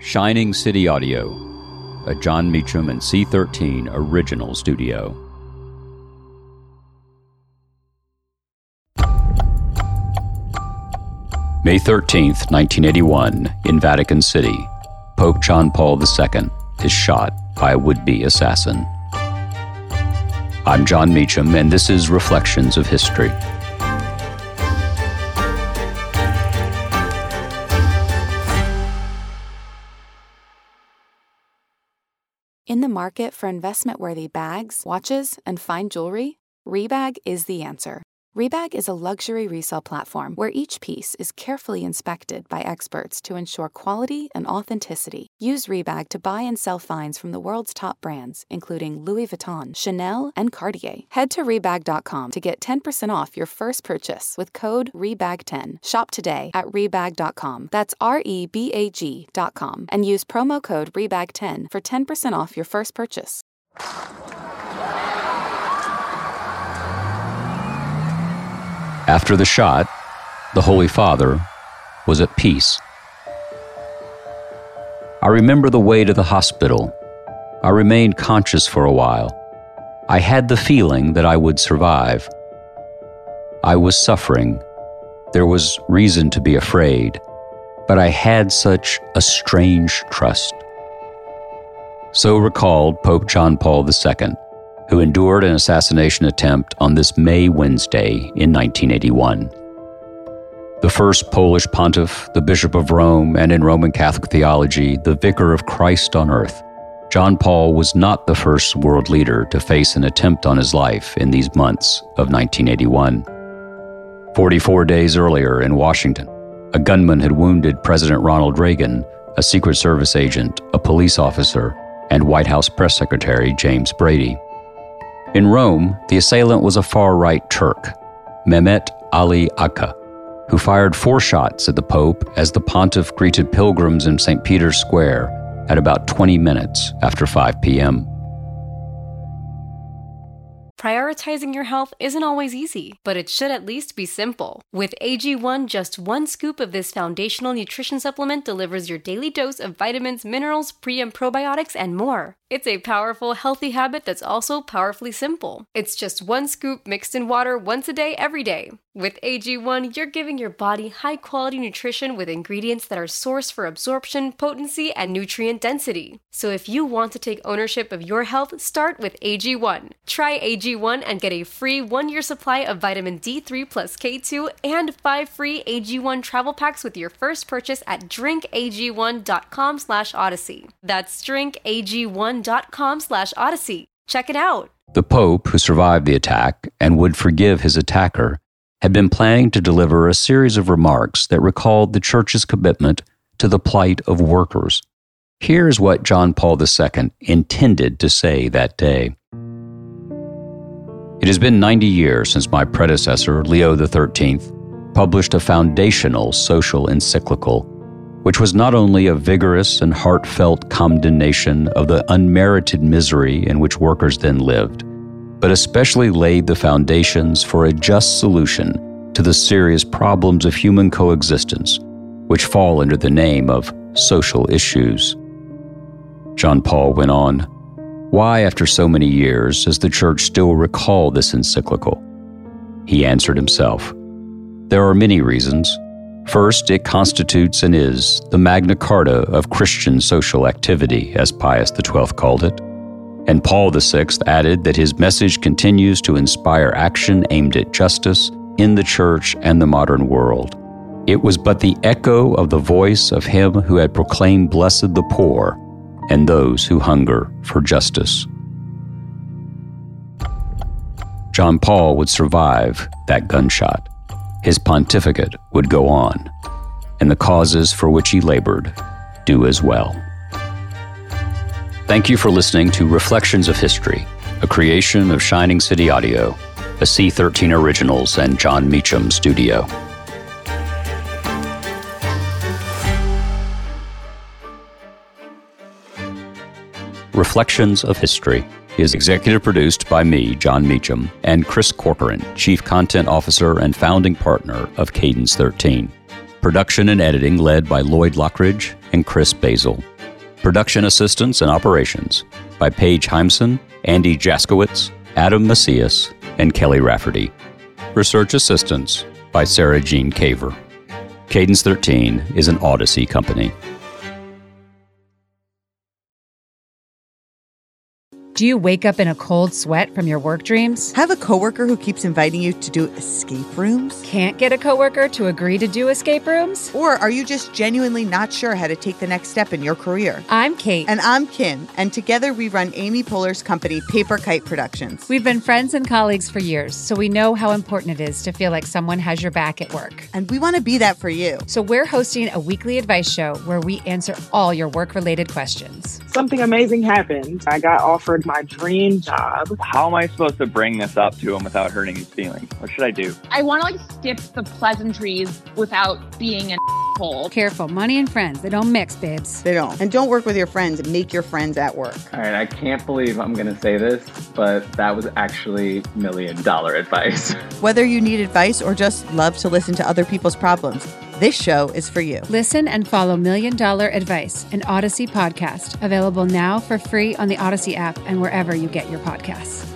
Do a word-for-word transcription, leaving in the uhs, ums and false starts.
Shining City Audio, a Jon Meacham and C thirteen original studio. May thirteenth, nineteen eighty-one, in Vatican City, Pope John Paul the Second is shot by a would-be assassin. I'm Jon Meacham, and this is Reflections of History. In the market for investment-worthy bags, watches, and fine jewelry, Rebag is the answer. Rebag is a luxury resale platform where each piece is carefully inspected by experts to ensure quality and authenticity. Use Rebag to buy and sell finds from the world's top brands, including Louis Vuitton, Chanel, and Cartier. Head to Rebag dot com to get ten percent off your first purchase with code Rebag ten. Shop today at Rebag dot com. That's R E B A G dot com. And use promo code Rebag ten for ten percent off your first purchase. After the shot, the Holy Father was at peace. I remember the way to the hospital. I remained conscious for a while. I had the feeling that I would survive. I was suffering. There was reason to be afraid, but I had such a strange trust. So recalled Pope John Paul the Second, who endured an assassination attempt on this May Wednesday in nineteen eighty-one. The first Polish pontiff, the Bishop of Rome, and in Roman Catholic theology, the Vicar of Christ on earth, John Paul was not the first world leader to face an attempt on his life in these months of nineteen eighty-one. Forty-four days earlier in Washington, a gunman had wounded President Ronald Reagan, a Secret Service agent, a police officer, and White House Press Secretary James Brady. In Rome, the assailant was a far-right Turk, Mehmet Ali Agca, who fired four shots at the Pope as the pontiff greeted pilgrims in Saint Peter's Square at about twenty minutes after five p.m. Prioritizing your health isn't always easy, but it should at least be simple. With A G one, just one scoop of this foundational nutrition supplement delivers your daily dose of vitamins, minerals, pre- and probiotics, and more. It's a powerful, healthy habit that's also powerfully simple. It's just one scoop mixed in water once a day, every day. With A G one, you're giving your body high-quality nutrition with ingredients that are sourced for absorption, potency, and nutrient density. So if you want to take ownership of your health, start with A G one. Try A G one and get a free one-year supply of vitamin D three plus K two and five free A G one travel packs with your first purchase at drink A G one dot com slash odyssey. That's drink A G one dot com slash odyssey. Check it out. The Pope, who survived the attack and would forgive his attacker, had been planning to deliver a series of remarks that recalled the Church's commitment to the plight of workers. Here's what John Paul the Second intended to say that day. It has been ninety years since my predecessor, Leo the thirteenth, published a foundational social encyclical, which was not only a vigorous and heartfelt condemnation of the unmerited misery in which workers then lived, but especially laid the foundations for a just solution to the serious problems of human coexistence, which fall under the name of social issues. John Paul went on, "Why, after so many years, does the Church still recall this encyclical?" He answered himself, "There are many reasons. First, it constitutes and is the Magna Carta of Christian social activity, as Pius the twelfth called it. And Paul the sixth added that his message continues to inspire action aimed at justice in the Church and the modern world. It was but the echo of the voice of him who had proclaimed blessed the poor and those who hunger for justice." John Paul would survive that gunshot. His pontificate would go on, and the causes for which he labored do as well. Thank you for listening to Reflections of History, a creation of Shining City Audio, a C thirteen Originals and Jon Meacham studio. Reflections of History is executive produced by me, Jon Meacham, and Chris Corcoran, Chief Content Officer and founding partner of Cadence thirteen. Production and editing led by Lloyd Lockridge and Chris Basil. Production assistance and operations by Paige Heimson, Andy Jaskowitz, Adam Macias, and Kelly Rafferty. Research assistance by Sarah Jean Caver. Cadence thirteen is an Odyssey company. Do you wake up in a cold sweat from your work dreams? Have a coworker who keeps inviting you to do escape rooms? Can't get a coworker to agree to do escape rooms? Or are you just genuinely not sure how to take the next step in your career? I'm Kate. And I'm Kim. And together we run Amy Poehler's company, Paper Kite Productions. We've been friends and colleagues for years, so we know how important it is to feel like someone has your back at work. And we want to be that for you. So we're hosting a weekly advice show where we answer all your work-related questions. Something amazing happened. I got offered my dream job. How am I supposed to bring this up to him without hurting his feelings? What should I do? I want to like skip the pleasantries without being an asshole. Careful, money and friends, they don't mix, babes. They don't. And don't work with your friends. Make your friends at work. All right, I can't believe I'm going to say this, but that was actually million dollar advice. Whether you need advice or just love to listen to other people's problems, this show is for you. Listen and follow Million Dollar Advice, an Odyssey podcast, available now for free on the Odyssey app and wherever you get your podcasts.